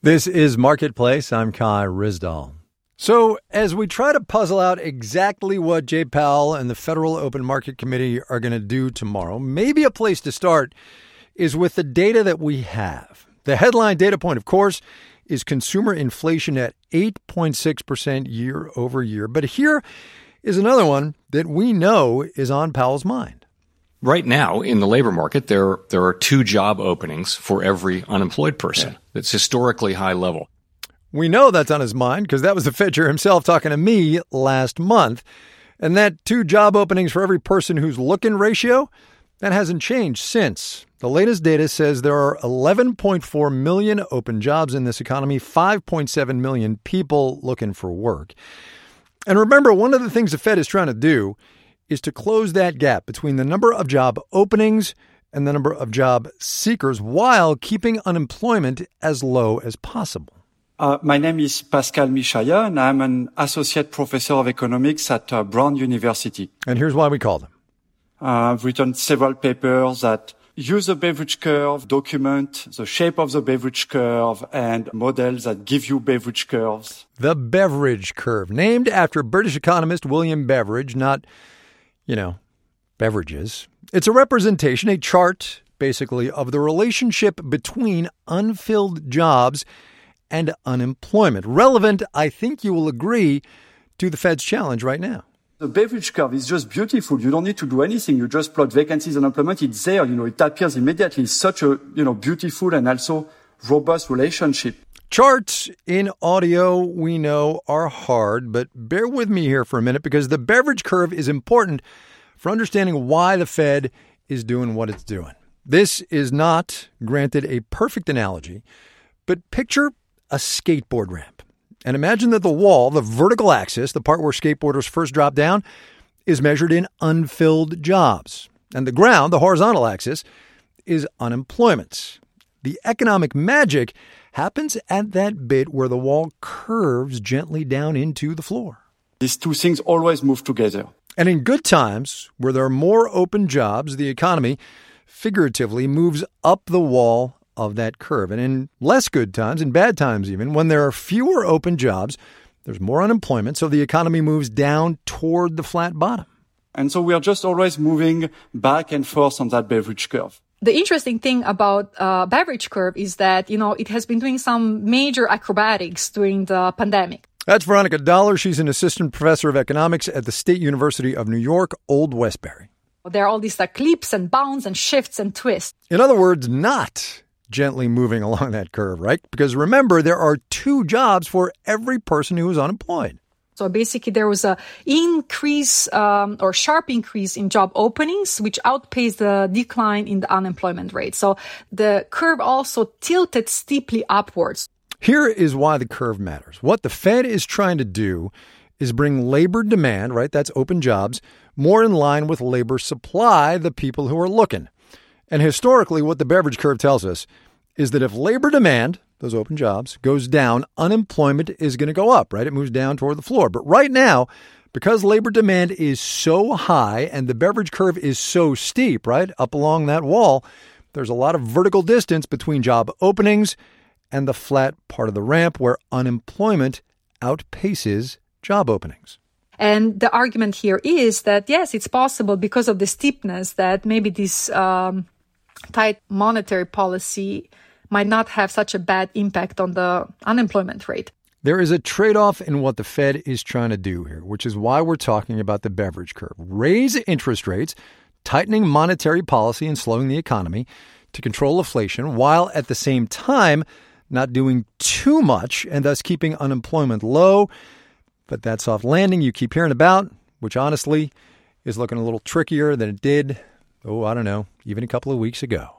This is Marketplace. I'm Kai Ryssdal. So as we try to puzzle out exactly what Jay Powell and the Federal Open Market Committee are going to do tomorrow, maybe a place to start is with the data that we have. The headline data point, of course, is consumer inflation at 8.6% year over year. But here is another one that we know is on Powell's mind. Right now, in the labor market, there are 2 job openings for every unemployed person. Yeah. That's historically high level. We know that's on his mind because that was the Fed chair himself talking to me last month. And that 2 job openings for every person who's looking ratio, that hasn't changed since. The latest data says there are 11.4 million open jobs in this economy, 5.7 million people looking for work. And remember, one of the things the Fed is trying to do is to close that gap between the number of job openings and the number of job seekers while keeping unemployment as low as possible. My name is Pascal Michaya, and I'm an associate professor of economics at Brown University. And here's why we called him. I've written several papers that use the Beveridge curve, document the shape of the Beveridge curve, and models that give you Beveridge curves. The Beveridge curve, named after British economist William Beveridge, not, beverages. It's a representation, a chart, basically, of the relationship between unfilled jobs and unemployment. Relevant, I think you will agree, to the Fed's challenge right now. The Beveridge curve is just beautiful. You don't need to do anything. You just plot vacancies and unemployment. It's there. It appears immediately. It's such a, beautiful and also robust relationship. Charts in audio, we know, are hard, but bear with me here for a minute because the Beveridge curve is important for understanding why the Fed is doing what it's doing. This is not, granted, a perfect analogy, but picture a skateboard ramp. And imagine that the wall, the vertical axis, the part where skateboarders first drop down, is measured in unfilled jobs. And the ground, the horizontal axis, is unemployment. The economic magic happens at that bit where the wall curves gently down into the floor. These 2 things always move together. And in good times, where there are more open jobs, the economy figuratively moves up the wall of that curve. And in less good times, in bad times even, when there are fewer open jobs, there's more unemployment, so the economy moves down toward the flat bottom. And so we are just always moving back and forth on that Beveridge curve. The interesting thing about Beveridge curve is that, it has been doing some major acrobatics during the pandemic. That's Veronica Dollar. She's an assistant professor of economics at the State University of New York, Old Westbury. There are all these leaps and bounds and shifts and twists. In other words, not gently moving along that curve, right? Because remember, there are 2 jobs for every person who is unemployed. So basically, there was a increase or sharp increase in job openings, which outpaced the decline in the unemployment rate. So the curve also tilted steeply upwards. Here is why the curve matters. What the Fed is trying to do is bring labor demand, right? That's open jobs, more in line with labor supply, the people who are looking. And historically, what the Beveridge curve tells us is that if labor demand, those open jobs, goes down, unemployment is going to go up, right? It moves down toward the floor. But right now, because labor demand is so high and the Beveridge curve is so steep, right, up along that wall, there's a lot of vertical distance between job openings and the flat part of the ramp where unemployment outpaces job openings. And the argument here is that, yes, it's possible because of the steepness that maybe this tight monetary policy might not have such a bad impact on the unemployment rate. There is a trade-off in what the Fed is trying to do here, which is why we're talking about the Beveridge curve. Raise interest rates, tightening monetary policy and slowing the economy to control inflation, while at the same time not doing too much and thus keeping unemployment low. But that soft landing you keep hearing about, which honestly is looking a little trickier than it did, even a couple of weeks ago.